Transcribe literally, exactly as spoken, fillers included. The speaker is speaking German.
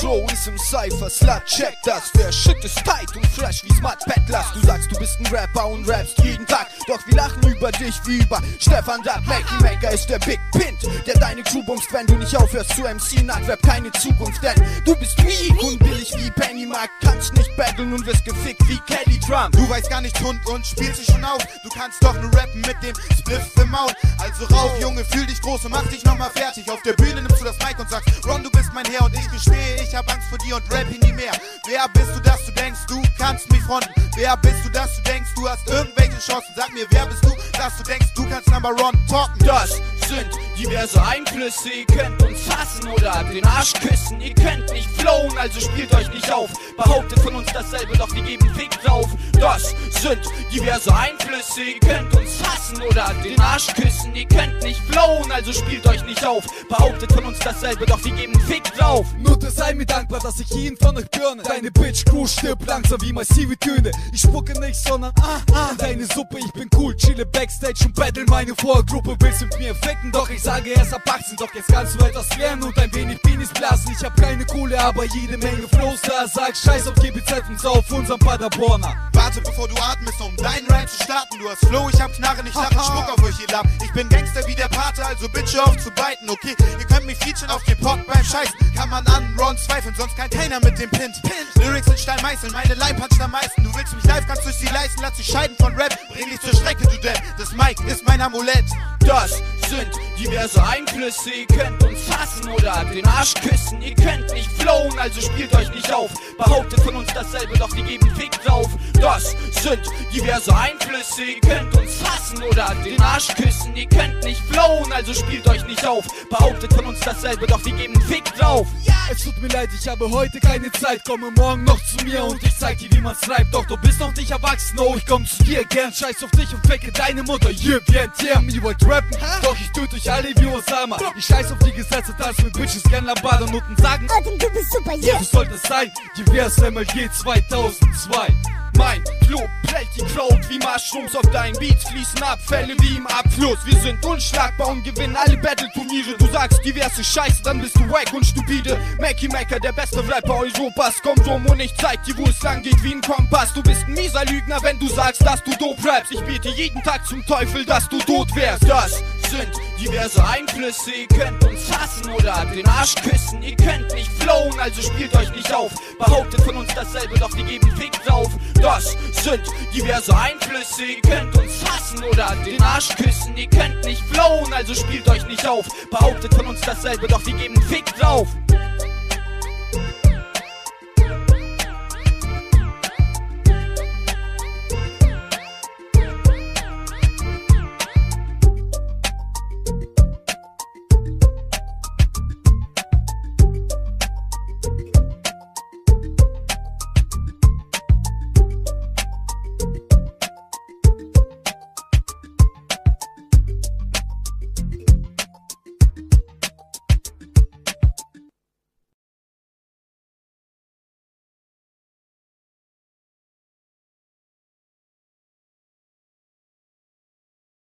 Crow ist im Cypher, Slut, check das. Der Shit ist tight und fresh wie Smart Peddlers. Du sagst, du bist ein Rapper und rappst jeden Tag, doch wir lachen über dich wie über Stefan Raab. Mackie Maker ist der Big Pint, der deine Crew bummst, wenn du nicht aufhörst zu M C. Hat Rap keine Zukunft, denn du bist weak und billig wie Pennymark. Kannst nicht battlen und wirst gefickt wie Kelly Trump. Du weißt gar nicht Hund und spielst dich schon auf. Du kannst doch nur rappen mit dem Spliff im Maul. Also rauf, Junge, fühl dich groß und mach dich nochmal fertig. Auf der Bühne nimmst du das Mic und sagst, Ron, du bist mein Herr, und ich gestehe, ich hab Angst vor dir und rap nie mehr. Wer bist du, dass du denkst, du kannst mich fronten? Wer bist du, dass du denkst, du hast irgendwelche Chancen? Sag mir, wer bist du, dass du denkst, du kannst Number Ron talken? Das sind diverse Einflüsse, ihr könnt uns hassen oder den Arsch küssen. Ihr könnt nicht flowen, also spielt euch nicht auf. Behauptet von uns dasselbe, doch wir geben Fick drauf. Das sind diverse Einflüsse, ihr könnt uns hassen oder den Arsch küssen. Ihr könnt nicht flowen, also spielt euch nicht auf. Behauptet von uns dasselbe, doch wir geben Fick drauf. Nutte, sei mir dankbar, dass ich jeden von euch birne. Deine Bitch-Crew stirbt langsam wie massive Töne. Ich spucke nicht, sondern ah, ah, deine Suppe. Ich bin cool, chille Backstage und battle meine Vorgruppe. Willst mit mir ficken, doch ich sage erst ab achtzehn. Doch jetzt kannst du etwas lernen und ein wenig Penis blasen. Ich hab keine Kohle, aber jede Menge Flows da. Sag scheiß auf G B Z und sau auf unserem Paderborner. Warte, bevor du atmest, um deinen Rap zu starten. Du hast Flow, ich hab Knarren, ich lache, Schmuck auf euch, ihr Lamm. Ich bin Gangster wie der Pate, also bitte auf zu biten, okay? Ihr könnt mich featuren auf dem Pod beim Scheißen. Kann man an Ron zweifeln, sonst kann keiner mit dem Pint. Lyrics sind Steinmeißeln, meine Line puncht am meisten. Du willst mich live, kannst du sie leisten, lass dich scheiden von Rap. Bring dich zur Strecke, du Depp, das Mic ist mein Amulett. Das sind diverse Einflüsse, ihr könnt uns hassen oder den Arsch küssen. Ihr könnt nicht flowen, also spielt euch nicht auf. Behauptet von uns dasselbe, doch wir geben Fick drauf. Das sind diverse Einflüsse, ihr könnt uns hassen oder den Arsch küssen. Ihr könnt nicht flowen, also spielt euch nicht auf. Behauptet von uns dasselbe, doch wir geben Fick drauf. Es tut mir leid, ich habe heute keine Zeit. Komme morgen noch zu mir und ich zeig dir, wie man's treibt. Doch du bist noch nicht erwachsen, oh, ich komm zu dir gern. Scheiß auf dich und ficke deine Mutter, yeah, wie ein Term. Ihr wollt rappen, doch ich töte euch alle wie Osama. Ich scheiß auf die Gesetze, tanze mit Bitches, gern Lambada und Noten sagen, Odin, du bist super, yeah. so sollte es sein, divers M L G zweitausendzwei. Mein Flow prellt die Crowd wie Mushrooms. Auf deinen Beats fließen Abfälle wie im Abfluss. Wir sind unschlagbar und gewinnen alle Battle-Turniere. Du sagst diverse Scheiße, dann bist du wack und stupide. Mackie Maker, der beste Rapper Europas, kommt rum und ich zeig dir, wo es lang geht wie ein Kompass. Du bist ein mieser Lügner, wenn du sagst, dass du dope rappst. Ich bete jeden Tag zum Teufel, dass du tot wärst. Das sind diverse Einflüsse, ihr könnt uns hassen oder den Arsch küssen. Ihr könnt nicht flowen, also spielt euch nicht auf. Behauptet von uns dasselbe, doch wir geben Fick drauf. Das sind diverse Einflüsse, ihr könnt uns hassen oder den Arsch küssen. Ihr könnt nicht flowen, also spielt euch nicht auf. Behauptet von uns dasselbe, doch wir geben Fick drauf.